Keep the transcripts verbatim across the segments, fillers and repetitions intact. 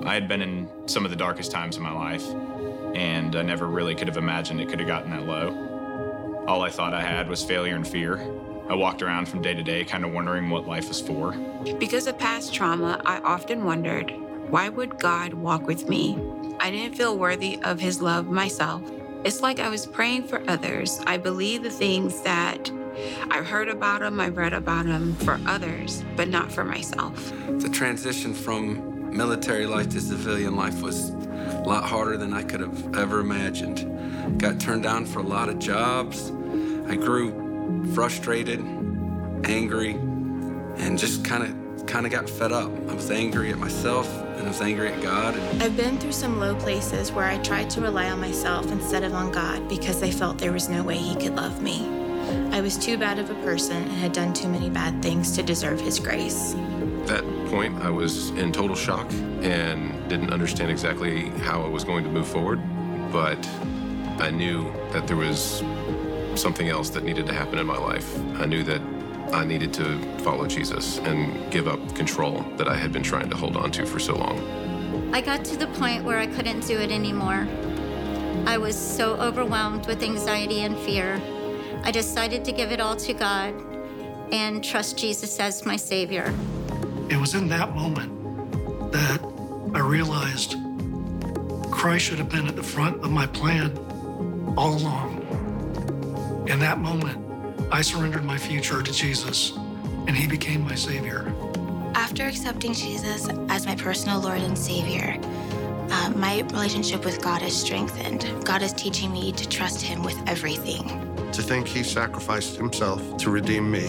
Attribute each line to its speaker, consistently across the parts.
Speaker 1: I had been in some of the darkest times of my life, and I never really could have imagined it could have gotten that low. All I thought I had was failure and fear. I walked around from day to day kind of wondering what life was for.
Speaker 2: Because of past trauma, I often wondered, why would God walk with me? I didn't feel worthy of his love myself. It's like I was praying for others. I believed the things that I heard about him, I read about him for others, but not for myself.
Speaker 3: The transition from military life to civilian life was a lot harder than I could have ever imagined. Got turned down for a lot of jobs. I grew frustrated, angry, and just kind of kind of got fed up. I was angry at myself, and I was angry at God.
Speaker 4: I've been through some low places where I tried to rely on myself instead of on God because I felt there was no way he could love me. I was too bad of a person and had done too many bad things to deserve his grace.
Speaker 5: At that point, I was in total shock and didn't understand exactly how I was going to move forward, but I knew that there was something else that needed to happen in my life. I knew that I needed to follow Jesus and give up control that I had been trying to hold on to for so long.
Speaker 6: I got to the point where I couldn't do it anymore. I was so overwhelmed with anxiety and fear. I decided to give it all to God and trust Jesus as my Savior.
Speaker 7: It was in that moment that I realized Christ should have been at the front of my plan all along. In that moment, I surrendered my future to Jesus, and he became my Savior.
Speaker 4: After accepting Jesus as my personal Lord and Savior, uh, my relationship with God is strengthened. God is teaching me to trust him with everything.
Speaker 8: To think he sacrificed himself to redeem me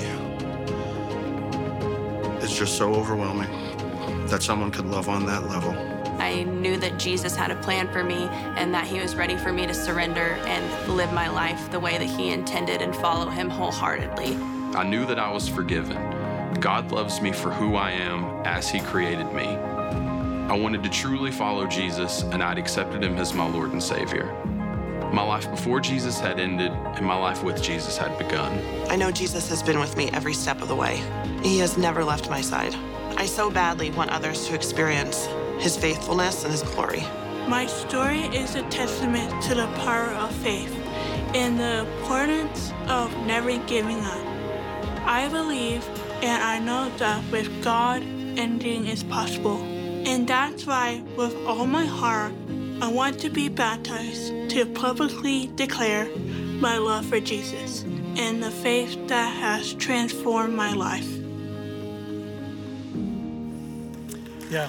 Speaker 8: is just so overwhelming that someone could love on that level.
Speaker 9: I knew that Jesus had a plan for me and that he was ready for me to surrender and live my life the way that he intended and follow him wholeheartedly.
Speaker 10: I knew that I was forgiven. God loves me for who I am as he created me. I wanted to truly follow Jesus, and I'd accepted him as my Lord and Savior. My life before Jesus had ended, and my life with Jesus had begun.
Speaker 11: I know Jesus has been with me every step of the way. He has never left my side. I so badly want others to experience his faithfulness and his glory.
Speaker 12: My story is a testament to the power of faith and the importance of never giving up. I believe and I know that with God, anything is possible. And that's why, with all my heart, I want to be baptized to publicly declare my love for Jesus and the faith that has transformed my life.
Speaker 13: Yeah.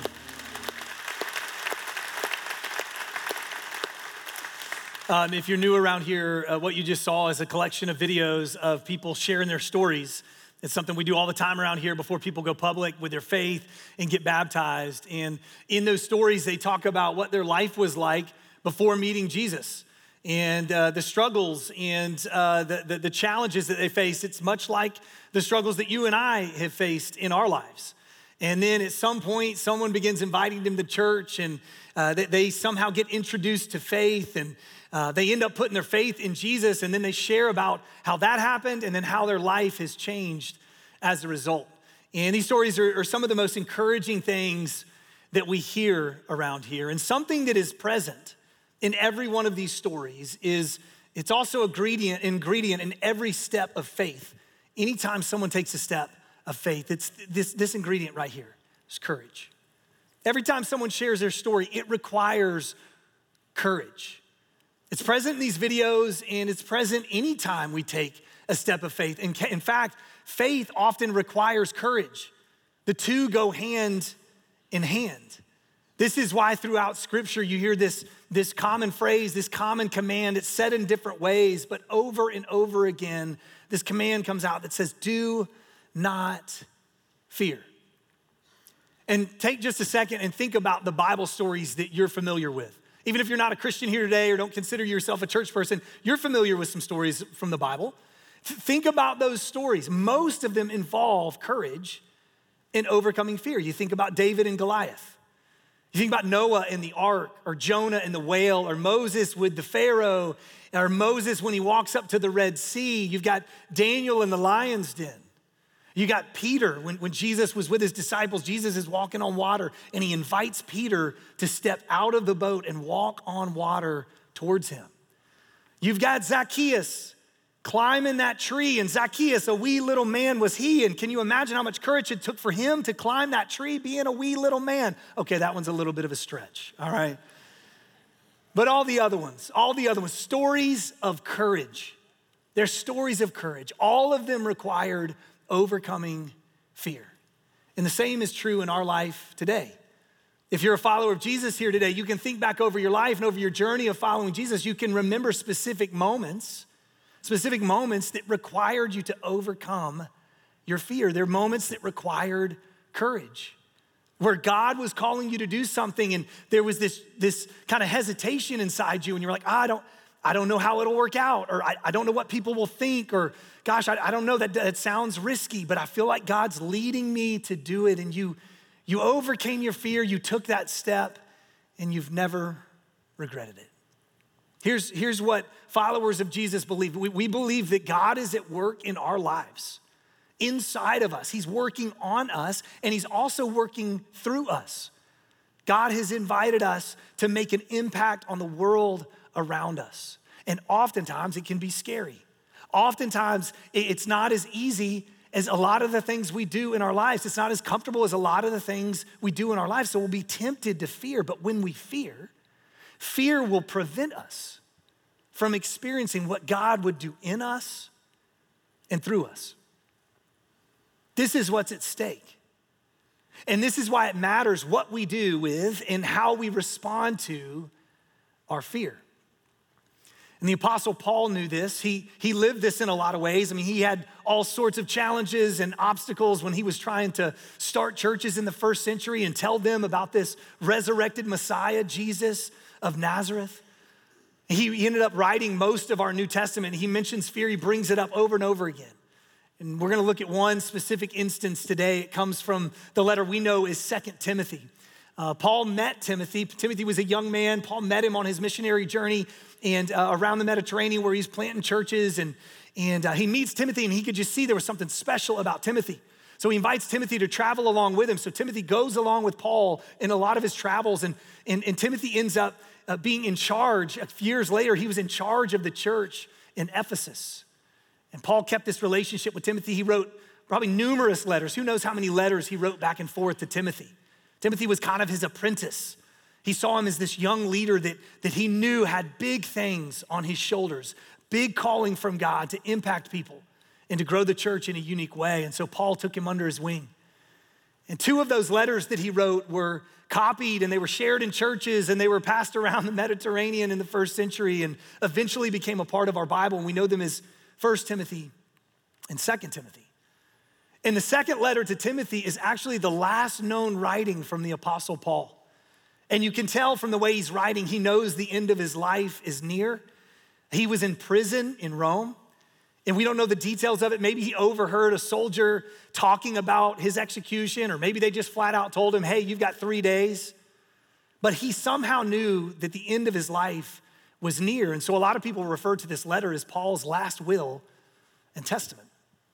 Speaker 13: Um, if you're new around here, uh, what you just saw is a collection of videos of people sharing their stories. It's something we do all the time around here before people go public with their faith and get baptized. And in those stories, they talk about what their life was like before meeting Jesus and uh, the struggles and uh, the, the, the challenges that they face. It's much like the struggles that you and I have faced in our lives. And then at some point, someone begins inviting them to church, and uh, they, they somehow get introduced to faith, and uh, they end up putting their faith in Jesus, and then they share about how that happened and then how their life has changed as a result. And these stories are, are some of the most encouraging things that we hear around here. And something that is present in every one of these stories is it's also a ingredient, ingredient in every step of faith. Anytime someone takes a step of faith, it's this, this ingredient right here, is courage. Every time someone shares their story, it requires courage. It's present in these videos, and it's present anytime we take a step of faith. In, in fact, faith often requires courage. The two go hand in hand. This is why throughout Scripture you hear this, this common phrase, this common command. It's said in different ways, but over and over again, this command comes out that says, do not fear. And take just a second and think about the Bible stories that you're familiar with. Even if you're not a Christian here today or don't consider yourself a church person, you're familiar with some stories from the Bible. Think about those stories. Most of them involve courage and overcoming fear. You think about David and Goliath. You think about Noah and the ark, or Jonah and the whale, or Moses with the Pharaoh, or Moses when he walks up to the Red Sea. You've got Daniel in the lion's den. You got Peter, when, when Jesus was with his disciples, Jesus is walking on water and he invites Peter to step out of the boat and walk on water towards him. You've got Zacchaeus climbing that tree, and Zacchaeus, a wee little man was he, and can you imagine how much courage it took for him to climb that tree being a wee little man? Okay, that one's a little bit of a stretch, all right? But all the other ones, all the other ones, stories of courage. They're stories of courage. All of them required overcoming fear. And the same is true in our life today. If you're a follower of Jesus here today, you can think back over your life and over your journey of following Jesus. You can remember specific moments, specific moments that required you to overcome your fear. They're moments that required courage, where God was calling you to do something and there was this, this kind of hesitation inside you and you're like, ah, I don't, I don't know how it'll work out, or I, I don't know what people will think, or gosh, I, I don't know, that, that sounds risky, but I feel like God's leading me to do it. And you, you overcame your fear, you took that step, and you've never regretted it. Here's, here's what followers of Jesus believe. We, we believe that God is at work in our lives, inside of us. He's working on us, and he's also working through us. God has invited us to make an impact on the world around us. And oftentimes it can be scary. Oftentimes it's not as easy as a lot of the things we do in our lives. It's not as comfortable as a lot of the things we do in our lives. So we'll be tempted to fear. But when we fear, fear will prevent us from experiencing what God would do in us and through us. This is what's at stake. And this is why it matters what we do with and how we respond to our fear. And the Apostle Paul knew this. He, he lived this in a lot of ways. I mean, he had all sorts of challenges and obstacles when he was trying to start churches in the first century and tell them about this resurrected Messiah, Jesus of Nazareth. He, he ended up writing most of our New Testament. He mentions fear. He brings it up over and over again. And we're gonna look at one specific instance today. It comes from the letter we know is Second Timothy. Uh, Paul met Timothy. Timothy was a young man. Paul met him on his missionary journey and uh, around the Mediterranean where he's planting churches. And, and uh, he meets Timothy and he could just see there was something special about Timothy. So he invites Timothy to travel along with him. So Timothy goes along with Paul in a lot of his travels. And, and, and Timothy ends up uh, being in charge. A few years later, he was in charge of the church in Ephesus. And Paul kept this relationship with Timothy. He wrote probably numerous letters. Who knows how many letters he wrote back and forth to Timothy. Timothy was kind of his apprentice. He saw him as this young leader that, that he knew had big things on his shoulders, big calling from God to impact people and to grow the church in a unique way. And so Paul took him under his wing. And two of those letters that he wrote were copied and they were shared in churches and they were passed around the Mediterranean in the first century and eventually became a part of our Bible. And we know them as First Timothy and Second Timothy. And the second letter to Timothy is actually the last known writing from the Apostle Paul. And you can tell from the way he's writing, he knows the end of his life is near. He was in prison in Rome, and we don't know the details of it. Maybe he overheard a soldier talking about his execution, or maybe they just flat out told him, hey, you've got three days. But he somehow knew that the end of his life was near. And so a lot of people refer to this letter as Paul's last will and testament.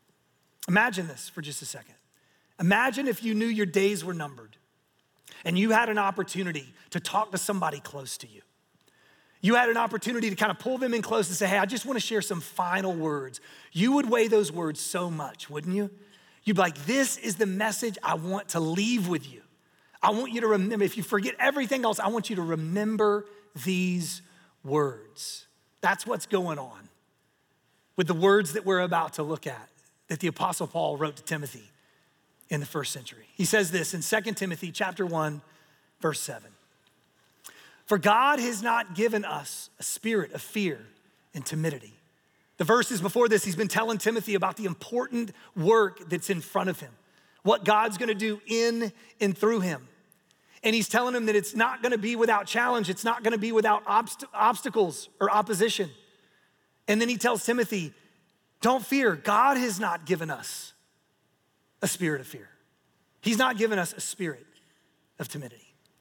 Speaker 13: Imagine this for just a second. Imagine if you knew your days were numbered and you had an opportunity to talk to somebody close to you. You had an opportunity to kind of pull them in close and say, hey, I just want to share some final words. You would weigh those words so much, wouldn't you? You'd be like, this is the message I want to leave with you. I want you to remember, if you forget everything else, I want you to remember these words. That's what's going on with the words that we're about to look at, that the Apostle Paul wrote to Timothy in the first century. He says this in Second Timothy chapter one, verse seven. For God has not given us a spirit of fear and timidity. The verses before this, he's been telling Timothy about the important work that's in front of him, what God's gonna do in and through him. And he's telling him that it's not gonna be without challenge. It's not gonna be without obst- obstacles or opposition. And then he tells Timothy, don't fear. God has not given us a spirit of fear. He's not given us a spirit of timidity.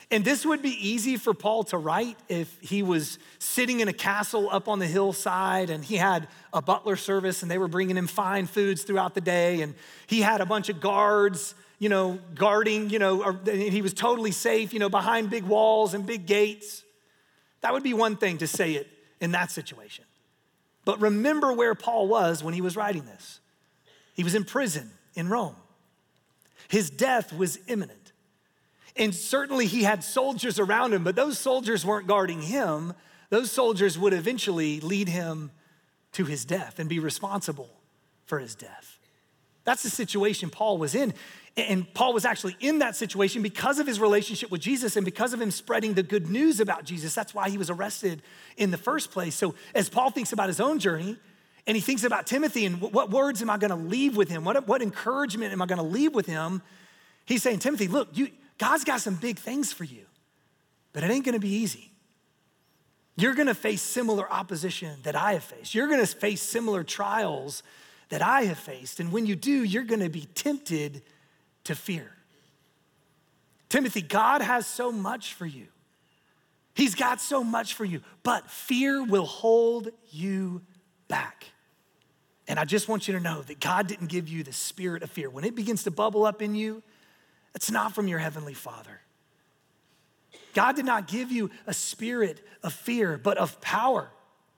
Speaker 13: And this would be easy for Paul to write if he was sitting in a castle up on the hillside and he had a butler service and they were bringing him fine foods throughout the day and he had a bunch of guards, you know, guarding, you know, and he was totally safe, you know, behind big walls and big gates. That would be one thing to say it in that situation. But remember where Paul was when he was writing this. He was in prison in Rome. His death was imminent. And certainly he had soldiers around him, but those soldiers weren't guarding him. Those soldiers would eventually lead him to his death and be responsible for his death. That's the situation Paul was in. And Paul was actually in that situation because of his relationship with Jesus and because of him spreading the good news about Jesus. That's why he was arrested in the first place. So as Paul thinks about his own journey and he thinks about Timothy and what words am I gonna leave with him? What, what encouragement am I gonna leave with him? He's saying, Timothy, look, you, God's got some big things for you, but it ain't gonna be easy. You're gonna face similar opposition that I have faced. You're gonna face similar trials that I have faced. And when you do, you're gonna be tempted to fear. Timothy, God has so much for you. He's got so much for you, but fear will hold you back. And I just want you to know that God didn't give you the spirit of fear. When it begins to bubble up in you, it's not from your heavenly Father. God did not give you a spirit of fear, but of power.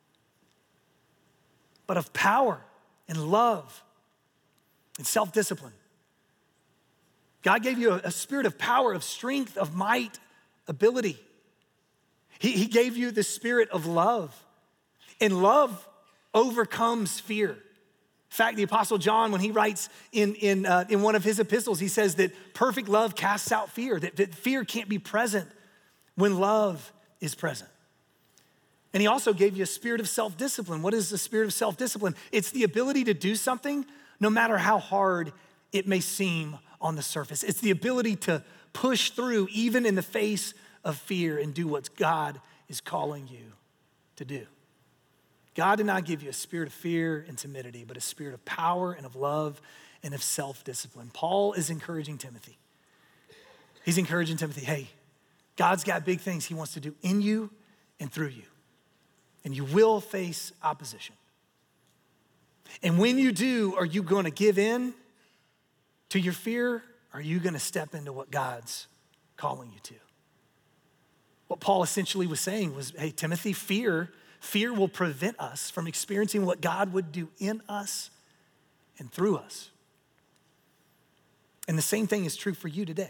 Speaker 13: But of power and love and self-discipline. God gave you a, a spirit of power, of strength, of might, ability. He, he gave you the spirit of love. And love overcomes fear. In fact, the Apostle John, when he writes in, in, uh, in one of his epistles, he says that perfect love casts out fear, that, that fear can't be present when love is present. And he also gave you a spirit of self-discipline. What is the spirit of self-discipline? It's the ability to do something no matter how hard it may seem on the surface. It's the ability to push through even in the face of fear and do what God is calling you to do. God did not give you a spirit of fear and timidity, but a spirit of power and of love and of self-discipline. Paul is encouraging Timothy. He's encouraging Timothy, hey, God's got big things he wants to do in you and through you. And you will face opposition. And when you do, are you going to give in to your fear? Or are you going to step into what God's calling you to? What Paul essentially was saying was, hey, Timothy, fear Fear will prevent us from experiencing what God would do in us and through us. And the same thing is true for you today.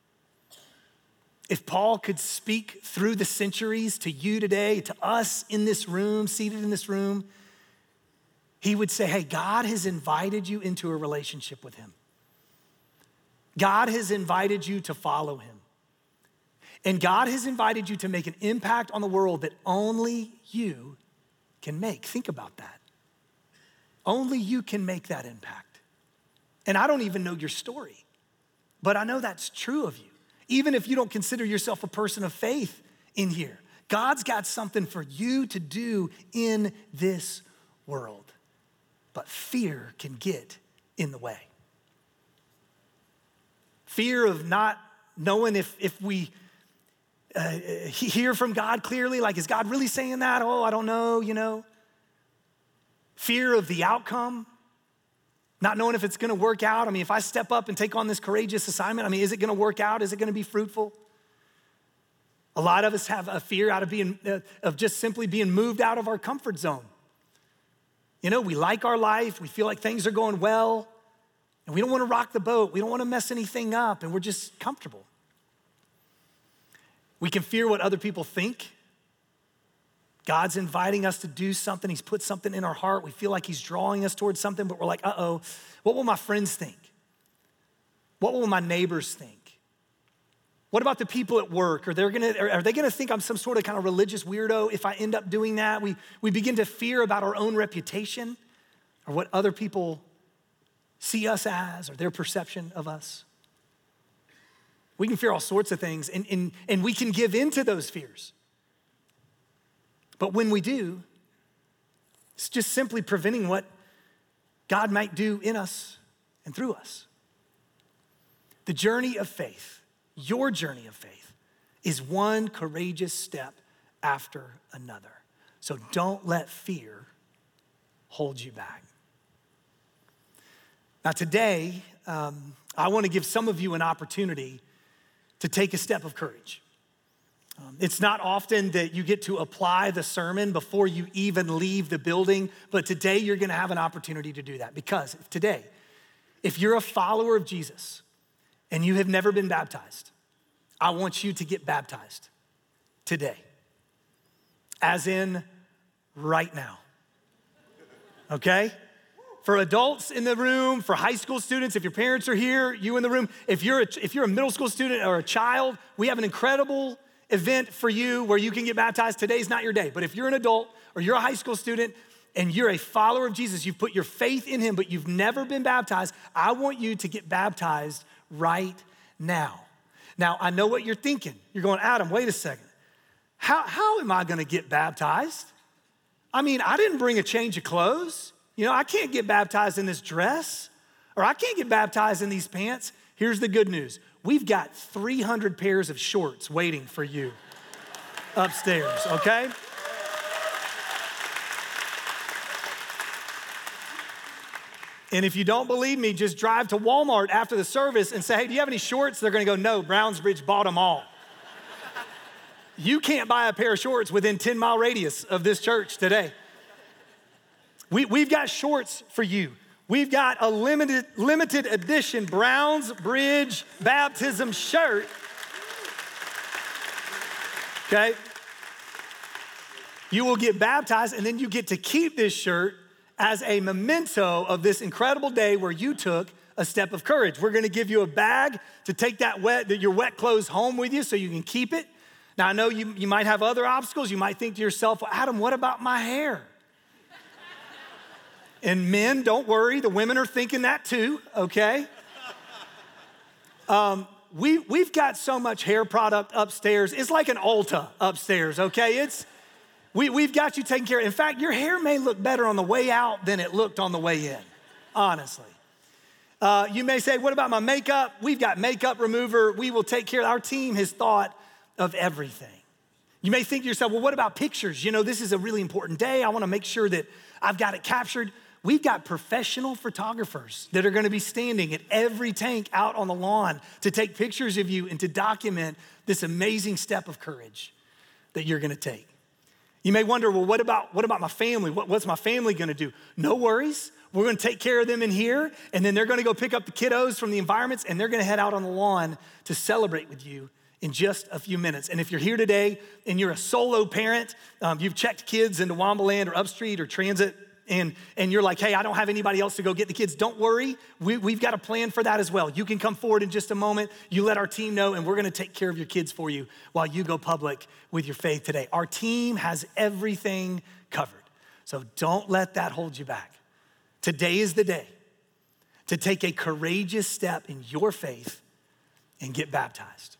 Speaker 13: If Paul could speak through the centuries to you today, to us in this room, seated in this room, he would say, hey, God has invited you into a relationship with him. God has invited you to follow him. And God has invited you to make an impact on the world that only you can make. Think about that. Only you can make that impact. And I don't even know your story, but I know that's true of you. Even if you don't consider yourself a person of faith in here, God's got something for you to do in this world. But fear can get in the way. Fear of not knowing if, if we uh, hear from God clearly, like, is God really saying that? Oh, I don't know, you know. Fear of the outcome, not knowing if it's gonna work out. I mean, if I step up and take on this courageous assignment, I mean, is it gonna work out? Is it gonna be fruitful? A lot of us have a fear out of being, uh, of just simply being moved out of our comfort zone. You know, we like our life, we feel like things are going well, and we don't wanna rock the boat, we don't wanna mess anything up, and we're just comfortable. We can fear what other people think. God's inviting us to do something. He's put something in our heart. We feel like he's drawing us towards something, but we're like, uh-oh, what will my friends think? What will my neighbors think? What about the people at work? Are they gonna, are they gonna think I'm some sort of kind of religious weirdo if I end up doing that? We, we begin to fear about our own reputation or what other people see us as or their perception of us. We can fear all sorts of things, and, and, and we can give in to those fears. But when we do, it's just simply preventing what God might do in us and through us. The journey of faith, your journey of faith, is one courageous step after another. So don't let fear hold you back. Now today, um, I want to give some of you an opportunity to take a step of courage. Um, it's not often that you get to apply the sermon before you even leave the building, but today you're gonna have an opportunity to do that, because today, if you're a follower of Jesus and you have never been baptized, I want you to get baptized today, as in right now, okay? For adults in the room, for high school students, if your parents are here, you in the room, if you're a, if you're a middle school student or a child, we have an incredible event for you where you can get baptized. Today's not your day, but if you're an adult or you're a high school student and you're a follower of Jesus, you've put your faith in him, but you've never been baptized, I want you to get baptized right now. Now, I know what you're thinking. You're going, Adam, wait a second. How, how am I gonna get baptized? I mean, I didn't bring a change of clothes. You know, I can't get baptized in this dress, or I can't get baptized in these pants. Here's the good news. We've got three hundred pairs of shorts waiting for you upstairs, okay? And if you don't believe me, just drive to Walmart after the service and say, hey, do you have any shorts? They're gonna go, no, Brownsbridge bought them all. You can't buy a pair of shorts within ten mile radius of this church today. We, we've got shorts for you. We've got a limited, limited edition Brownsbridge baptism shirt, okay? You will get baptized, and then you get to keep this shirt as a memento of this incredible day where you took a step of courage. We're gonna give you a bag to take that wet, your wet clothes home with you so you can keep it. Now, I know you, you might have other obstacles. You might think to yourself, well, Adam, what about my hair? And men, don't worry, the women are thinking that too, okay? Um, we, we've got so much hair product upstairs. It's like an Ulta upstairs, okay? It's, we, we've got you taken care of. In fact, your hair may look better on the way out than it looked on the way in, honestly. Uh, you may say, what about my makeup? We've got makeup remover. We will take care. Our team has thought of everything. You may think to yourself, well, what about pictures? You know, this is a really important day. I wanna make sure that I've got it captured. We've got professional photographers that are gonna be standing at every tank out on the lawn to take pictures of you and to document this amazing step of courage that you're gonna take. You may wonder, well, what about, what about my family? What, what's my family gonna do? No worries. We're gonna take care of them in here, and then they're gonna go pick up the kiddos from the environments, and they're gonna head out on the lawn to celebrate with you in just a few minutes. And if you're here today and you're a solo parent, um, you've checked kids into Wambaland or Upstreet or Transit, and, and you're like, hey, I don't have anybody else to go get the kids. Don't worry, we, we've got a plan for that as well. You can come forward in just a moment. You let our team know, and we're gonna take care of your kids for you while you go public with your faith today. Our team has everything covered. So don't let that hold you back. Today is the day to take a courageous step in your faith and get baptized.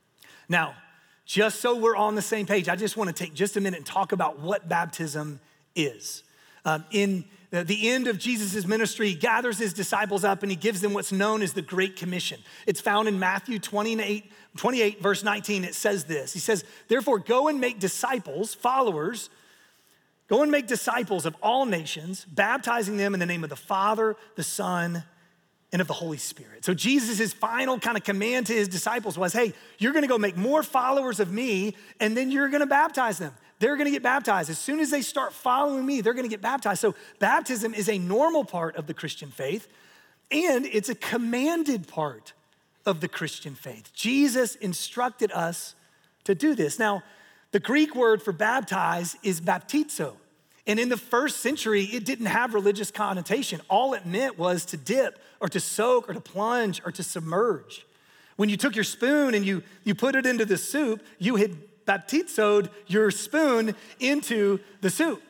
Speaker 13: Now, just so we're on the same page, I just wanna take just a minute and talk about what baptism is. Um, in the, the end of Jesus' ministry, he gathers his disciples up and he gives them what's known as the Great Commission. It's found in Matthew twenty-eight, twenty-eight, verse nineteen. It says this. He says, therefore, go and make disciples, followers, go and make disciples of all nations, baptizing them in the name of the Father, the Son, and of the Holy Spirit. So Jesus' final kind of command to his disciples was, hey, you're gonna go make more followers of me, and then you're gonna baptize them. They're gonna get baptized. As soon as they start following me, they're gonna get baptized. So baptism is a normal part of the Christian faith, and it's a commanded part of the Christian faith. Jesus instructed us to do this. Now, the Greek word for baptize is baptizo. And in the first century, it didn't have religious connotation. All it meant was to dip or to soak or to plunge or to submerge. When you took your spoon and you, you put it into the soup, you had baptizoed your spoon into the soup.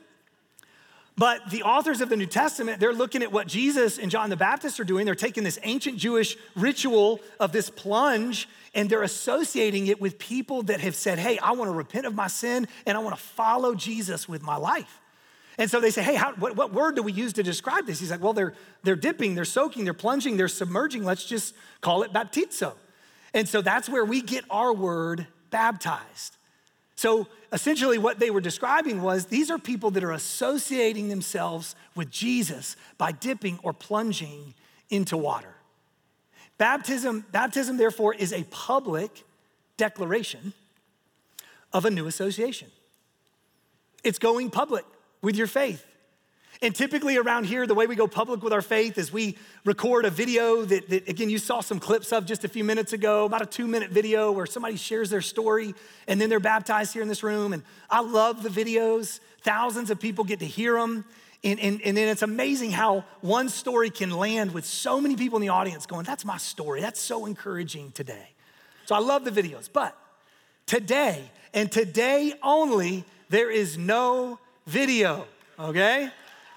Speaker 13: But the authors of the New Testament, they're looking at what Jesus and John the Baptist are doing. They're taking this ancient Jewish ritual of this plunge and they're associating it with people that have said, hey, I wanna repent of my sin and I wanna follow Jesus with my life. And so they say, hey, how, what, what word do we use to describe this? He's like, well, they're, they're dipping, they're soaking, they're plunging, they're submerging. Let's just call it baptizo. And so that's where we get our word baptized. So essentially what they were describing was these are people that are associating themselves with Jesus by dipping or plunging into water. Baptism, baptism therefore is a public declaration of a new association. It's going public with your faith. And typically around here, the way we go public with our faith is we record a video that, that, again, you saw some clips of just a few minutes ago, about a two minute video where somebody shares their story and then they're baptized here in this room. And I love the videos. Thousands of people get to hear them. And, and, and then it's amazing how one story can land with so many people in the audience going, that's my story. That's so encouraging today. So I love the videos. But today, and today only, there is no video, okay?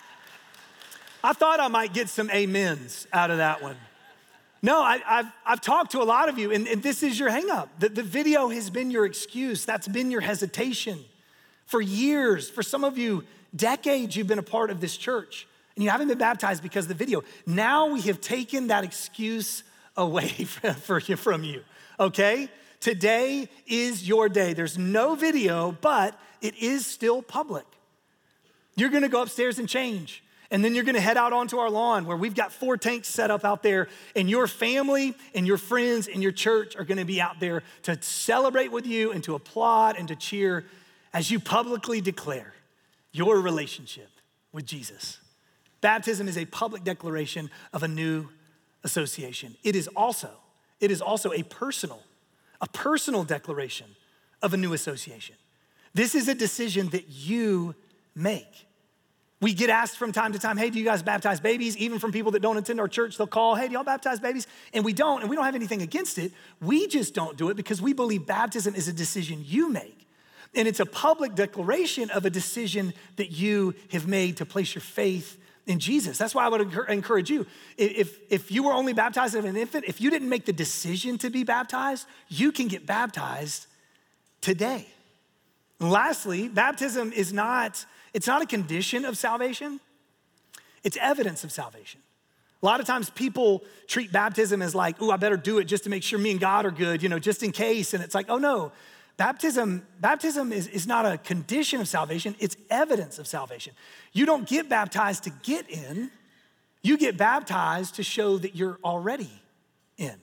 Speaker 13: I thought I might get some amens out of that one. No, I, I've, I've talked to a lot of you, and, and this is your hang up. The, the video has been your excuse. That's been your hesitation. For years, for some of you, decades you've been a part of this church, and you haven't been baptized because of the video. Now we have taken that excuse away for you, from you, okay? Today is your day. There's no video, but it is still public. You're gonna go upstairs and change. And then you're gonna head out onto our lawn where we've got four tanks set up out there, and your family and your friends and your church are gonna be out there to celebrate with you and to applaud and to cheer as you publicly declare your relationship with Jesus. Baptism is a public declaration of a new association. It is also, it is also a personal, a personal declaration of a new association. This is a decision that you make. We get asked from time to time, hey, do you guys baptize babies? Even from people that don't attend our church, they'll call, hey, do y'all baptize babies? And we don't, and we don't have anything against it. We just don't do it because we believe baptism is a decision you make. And it's a public declaration of a decision that you have made to place your faith in Jesus. That's why I would encourage you. If, if you were only baptized as an infant, if you didn't make the decision to be baptized, you can get baptized today. And lastly, baptism is not, it's not a condition of salvation. It's evidence of salvation. A lot of times people treat baptism as like, ooh, I better do it just to make sure me and God are good, you know, just in case. And it's like, oh no, baptism, baptism is, is not a condition of salvation, it's evidence of salvation. You don't get baptized to get in, you get baptized to show that you're already in.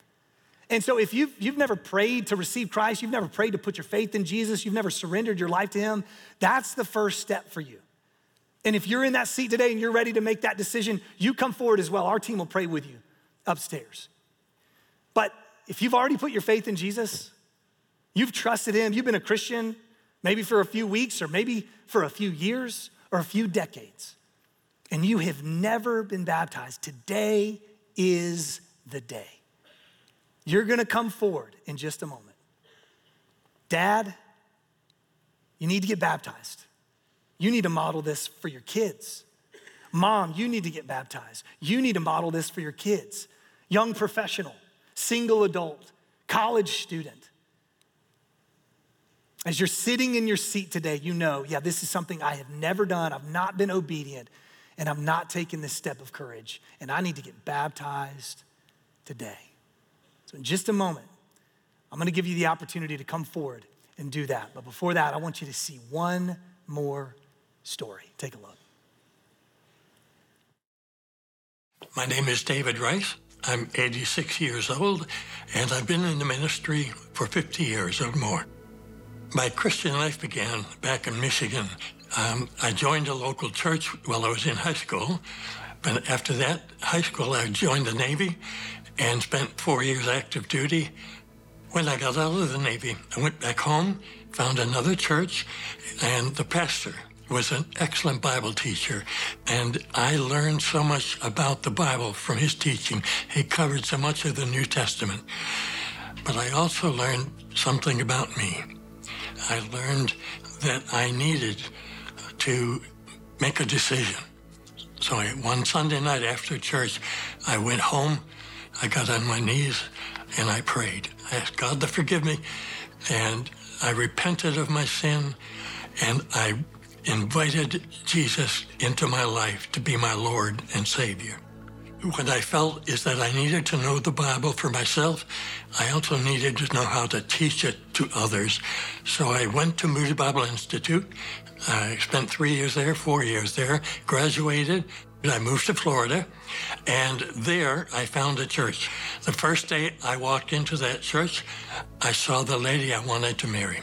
Speaker 13: And so if you've, you've never prayed to receive Christ, you've never prayed to put your faith in Jesus, you've never surrendered your life to him, that's the first step for you. And if you're in that seat today and you're ready to make that decision, you come forward as well. Our team will pray with you upstairs. But if you've already put your faith in Jesus, you've trusted him, you've been a Christian maybe for a few weeks or maybe for a few years or a few decades, and you have never been baptized, today is the day. You're gonna come forward in just a moment. Dad, you need to get baptized. You need to model this for your kids. Mom, you need to get baptized. You need to model this for your kids. Young professional, single adult, college student. As you're sitting in your seat today, you know, yeah, this is something I have never done. I've not been obedient, and I'm not taking this step of courage, and I need to get baptized today. So in just a moment, I'm gonna give you the opportunity to come forward and do that. But before that, I want you to see one more story. Take a look.
Speaker 14: My name is David Rice. I'm eighty-six years old, and I've been in the ministry for fifty years or more. My Christian life began back in Michigan. Um, I joined a local church while I was in high school, but after that high school, I joined the Navy and spent four years active duty. When I got out of the Navy, I went back home, found another church, and the pastor was an excellent Bible teacher, and I learned so much about the Bible from his teaching. He covered so much of the New Testament. But I also learned something about me. I learned that I needed to make a decision. So I, one Sunday night after church, I went home, I got on my knees, and I prayed. I asked God to forgive me, and I repented of my sin, and I invited Jesus into my life to be my Lord and Savior. what I felt is that I needed to know the Bible for myself. I also needed to know how to teach it to others. So I went to Moody Bible Institute. I spent three years there, four years there, graduated. I moved to Florida, and there I found a church. The first day I walked into that church, I saw the lady I wanted to marry.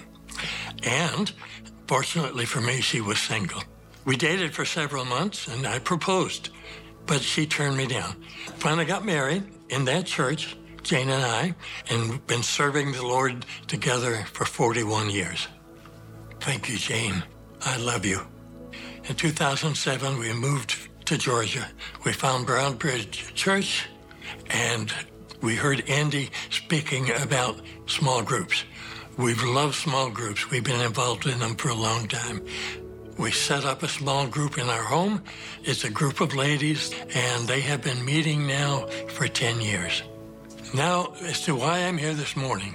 Speaker 14: And fortunately for me, she was single. We dated for several months, and I proposed, but she turned me down. Finally got married in that church, Jane and I, and been serving the Lord together for forty-one years. Thank you, Jane. I love you. In two thousand seven, we moved to Georgia. We found Brown Bridge Church, and we heard Andy speaking about small groups. We've loved small groups. We've been involved in them for a long time. We set up a small group in our home. It's a group of ladies, and they have been meeting now for ten years. Now, as to why I'm here this morning,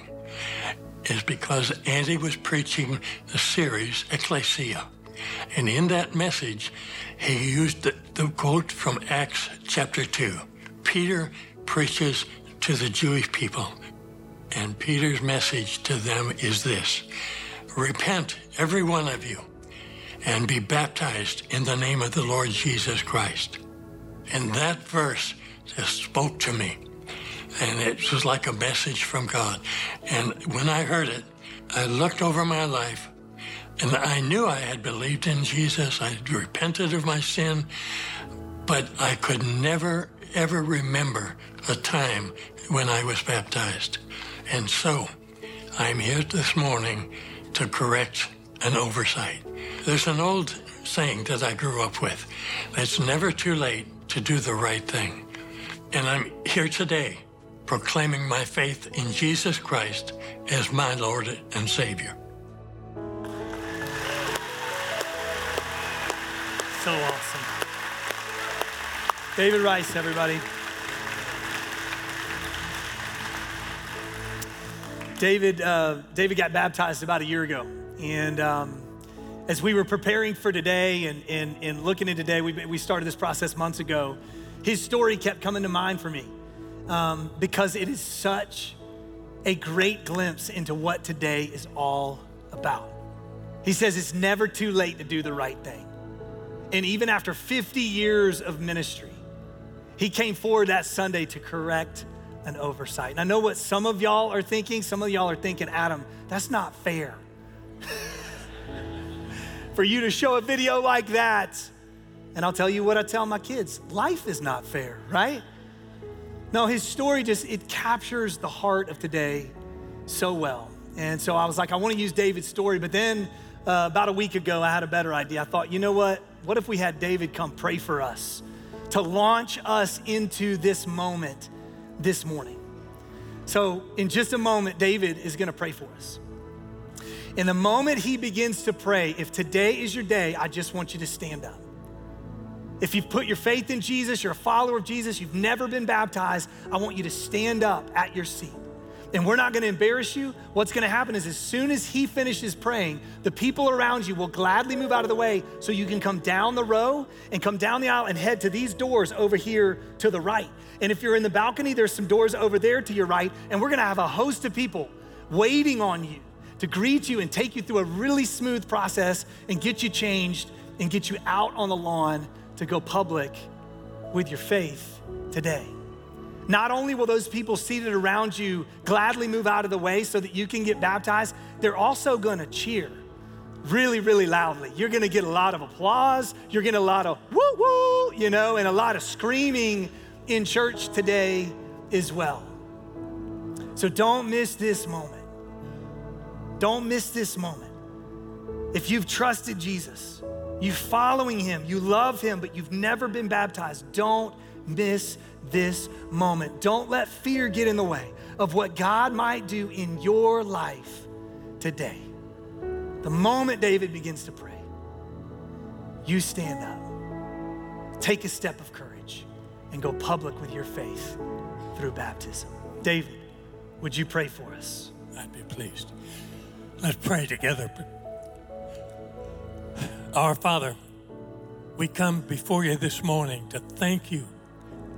Speaker 14: is because Andy was preaching the series Ecclesia. And in that message, he used the, the quote from Acts chapter two. Peter preaches to the Jewish people, and Peter's message to them is this: repent, every one of you, and be baptized in the name of the Lord Jesus Christ. And that verse just spoke to me, and it was like a message from God. And when I heard it, I looked over my life, and I knew I had believed in Jesus. I had repented of my sin, but I could never, ever remember a time when I was baptized. And so I'm here this morning to correct an oversight. There's an old saying that I grew up with: it's never too late to do the right thing. And I'm here today proclaiming my faith in Jesus Christ as my Lord and Savior.
Speaker 13: So awesome. David Rice, everybody. David, uh, David got baptized about a year ago. And um, as we were preparing for today and, and, and looking at today, we, we started this process months ago. His story kept coming to mind for me um, because it is such a great glimpse into what today is all about. He says it's never too late to do the right thing. And even after fifty years of ministry, he came forward that Sunday to correct an oversight. And I know what some of y'all are thinking. Some of y'all are thinking, Adam, that's not fair. For you to show a video like that. And I'll tell you what I tell my kids, life is not fair, right? No, his story just, it captures the heart of today so well. And so I was like, I want to use David's story, but then uh, about a week ago, I had a better idea. I thought, you know what? What if we had David come pray for us to launch us into this moment this morning? So in just a moment, David is gonna pray for us. In the moment he begins to pray, if today is your day, I just want you to stand up. If you've put your faith in Jesus, you're a follower of Jesus, you've never been baptized, I want you to stand up at your seat. And we're not gonna embarrass you. What's gonna happen is as soon as he finishes praying, the people around you will gladly move out of the way so you can come down the row and come down the aisle and head to these doors over here to the right. And if you're in the balcony, there's some doors over there to your right, and we're gonna have a host of people waiting on you to greet you and take you through a really smooth process and get you changed and get you out on the lawn to go public with your faith today. Not only will those people seated around you gladly move out of the way so that you can get baptized, they're also gonna cheer really, really loudly. You're gonna get a lot of applause. You're gonna get a lot of woo woo, you know, and a lot of screaming in church today as well. So don't miss this moment. Don't miss this moment. If you've trusted Jesus, you're following him, you love him, but you've never been baptized, don't miss this moment. Don't let fear get in the way of what God might do in your life today. The moment David begins to pray, you stand up, take a step of courage, and go public with your faith through baptism. David, would you pray for us?
Speaker 14: I'd be pleased. Let's pray together. Our Father, we come before you this morning to thank you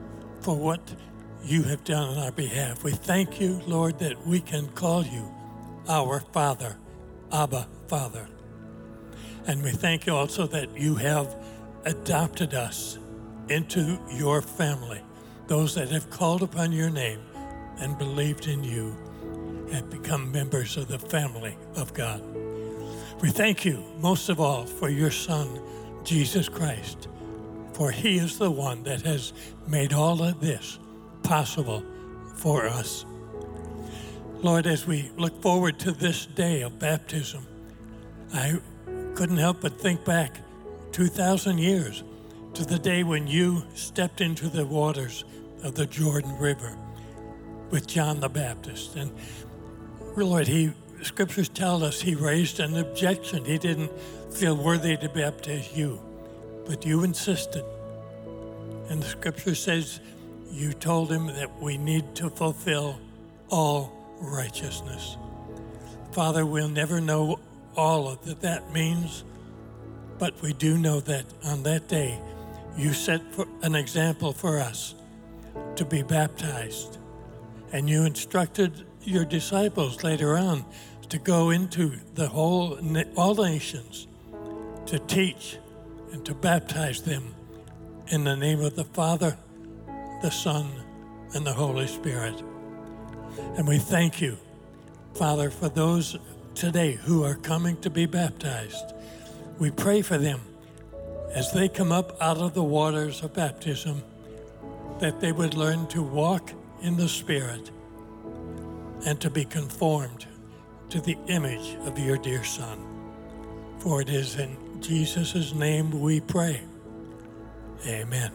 Speaker 15: for what you have done on our behalf. We thank you, Lord, that we can call you our Father, Abba, Father. And we thank you also that you have adopted us into your family. Those that have called upon your name and believed in you have become members of the family of God. We thank you most of all for your Son, Jesus Christ, for he is the one that has made all of this possible for us. Lord, as we look forward to this day of baptism, I couldn't help but think back two thousand years to the day when you stepped into the waters of the Jordan River with John the Baptist. And Lord, he, scriptures tell us he raised an objection. He didn't feel worthy to baptize you, but you insisted. And the scripture says you told him that we need to fulfill all righteousness. Father, we'll never know all of that that means, but we do know that on that day you set for an example for us to be baptized. And you instructed your disciples later on to go into the whole, all nations, to teach and to baptize them in the name of the Father, the Son, and the Holy Spirit. And we thank you, Father, for those today who are coming to be baptized. We pray for them as they come up out of the waters of baptism, that they would learn to walk in the Spirit and to be conformed to the image of your dear Son. For it is in Jesus' name we pray. Amen.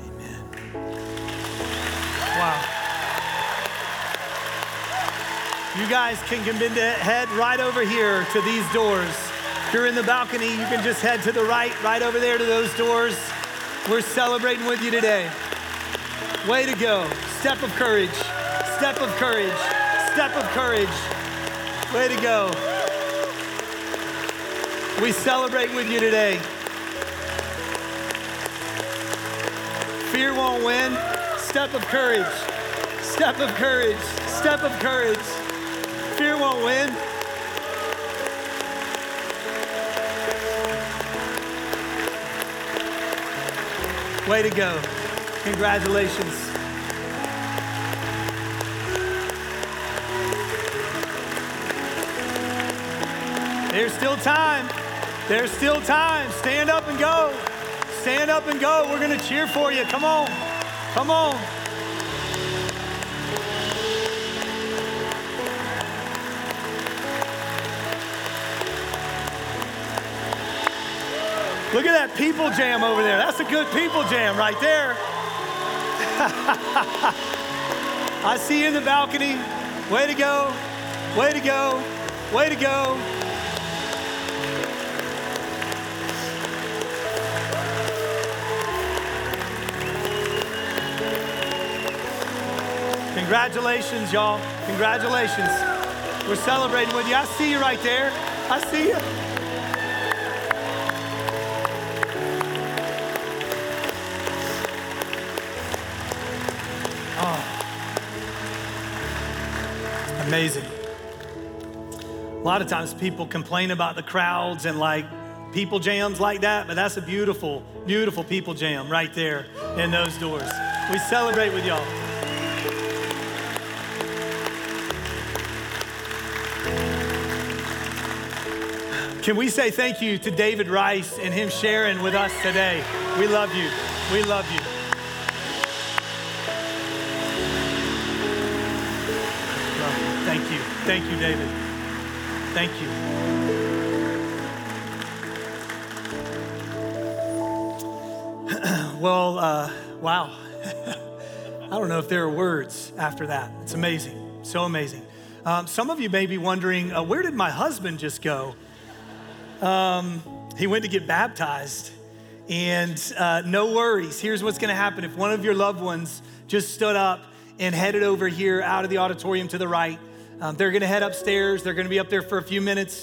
Speaker 13: Wow. You guys can begin to head right over here to these doors. If you're in the balcony, you can just head to the right, right over there to those doors. We're celebrating with you today. Way to go. Step of courage. Step of courage. Step of courage. Way to go. We celebrate with you today. Fear won't win. Step of courage. Step of courage. Step of courage. Fear won't win. Way to go. Congratulations. There's still time. There's still time. Stand up and go. Stand up and go. We're going to cheer for you. Come on. Come on. Look at that people jam over there. That's a good people jam right there. I see you in the balcony. Way to go. Way to go. Way to go. Congratulations, y'all. Congratulations. We're celebrating with you. I see you right there. I see you. Oh. Amazing. A lot of times people complain about the crowds and like people jams like that, but that's a beautiful, beautiful people jam right there in those doors. We celebrate with y'all. Can we say thank you to David Rice and him sharing with us today? We love you. We love you. Love you. Thank you. Thank you, David. Thank you. Well, uh, wow. I don't know if there are words after that. It's amazing. So amazing. Um, some of you may be wondering, uh, where did my husband just go? Um, he went to get baptized, and uh, no worries. Here's what's going to happen. If one of your loved ones just stood up and headed over here out of the auditorium to the right, um, they're going to head upstairs. They're going to be up there for a few minutes.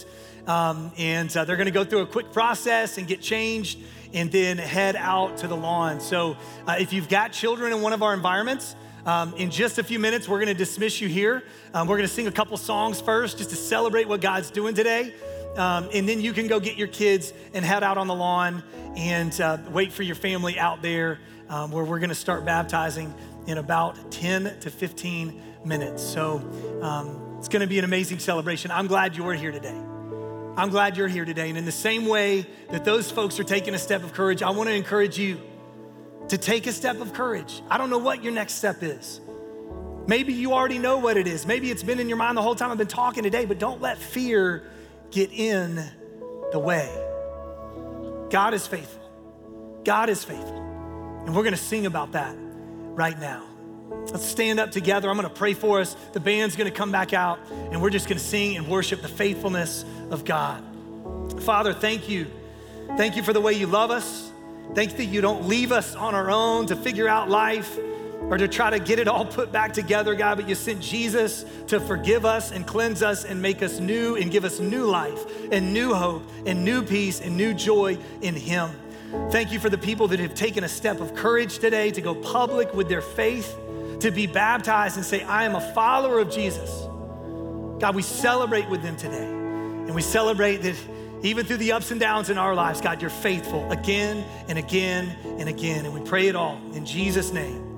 Speaker 13: Um, and uh, they're gonna go through a quick process and get changed and then head out to the lawn. So uh, if you've got children in one of our environments, um, in just a few minutes, we're gonna dismiss you here. Um, we're gonna sing a couple songs first just to celebrate what God's doing today. Um, and then you can go get your kids and head out on the lawn and uh, wait for your family out there um, where we're gonna start baptizing in about ten to fifteen minutes. So um, it's gonna be an amazing celebration. I'm glad you're here today. I'm glad you're here today. And in the same way that those folks are taking a step of courage, I wanna encourage you to take a step of courage. I don't know what your next step is. Maybe you already know what it is. Maybe it's been in your mind the whole time I've been talking today, but don't let fear get in the way. God is faithful. God is faithful. And we're gonna sing about that right now. Let's stand up together. I'm gonna pray for us. The band's gonna come back out and we're just gonna sing and worship the faithfulness of God. Father, thank you. Thank you for the way you love us. Thank you that you don't leave us on our own to figure out life or to try to get it all put back together, God, but you sent Jesus to forgive us and cleanse us and make us new and give us new life and new hope and new peace and new joy in him. Thank you for the people that have taken a step of courage today to go public with their faith, to be baptized and say, I am a follower of Jesus. God, we celebrate with them today. And we celebrate that even through the ups and downs in our lives, God, you're faithful again and again and again. And we pray it all in Jesus' name.